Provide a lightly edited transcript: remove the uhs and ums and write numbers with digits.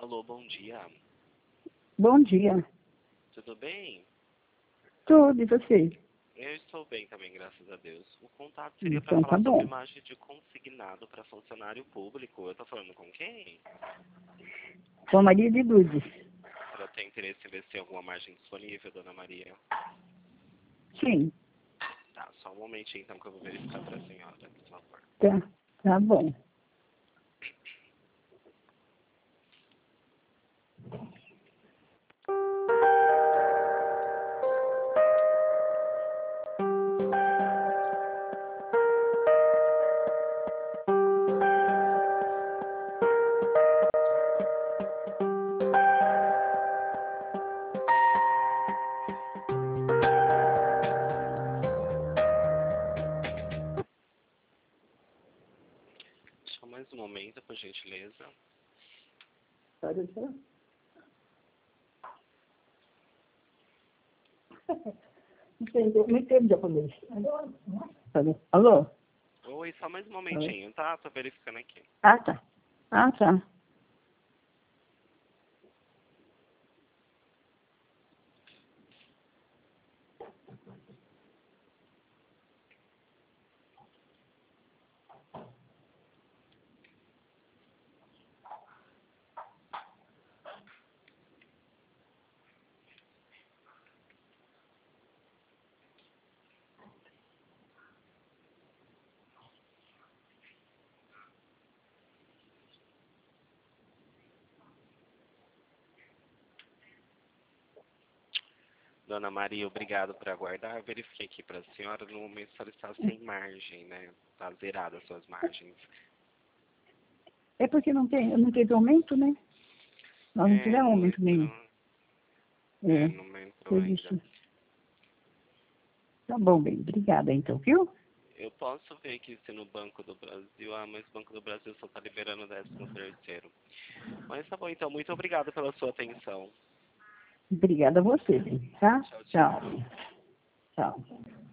Alô, bom dia. Bom dia. Tudo bem? Tudo, e você? Eu estou bem também, graças a Deus. O contato seria para Então falar tá sobre bom. imagem de consignado para funcionário público. Eu estou falando com quem? Sou Maria de Lourdes. Para ter interesse em ver se tem alguma margem disponível, dona Maria. Sim, Tá, só um momentinho então que eu vou verificar para a senhora, por favor. tá bom. Só mais um momento, por gentileza. Pode ser? Não entendo japonês. Alô? Oi, só mais um momentinho, tá? Tô verificando aqui. Ah, tá. Ah, tá. Dona Maria, obrigado por aguardar. Eu verifiquei aqui para a senhora, no momento a senhora está sem margem, né? Está zerada as suas margens. É porque não teve aumento, né? Nós não tivemos Não aumento nenhum. entrou, É, não entrou teve ainda. isso. Tá bom, bem. Obrigada, então, viu? Eu posso ver aqui se no Banco do Brasil, mas o Banco do Brasil só está liberando o 13º. Mas tá bom, então, muito obrigado pela sua atenção. Obrigada a você, bem, tá? Tchau, tchau. Tchau. Tchau.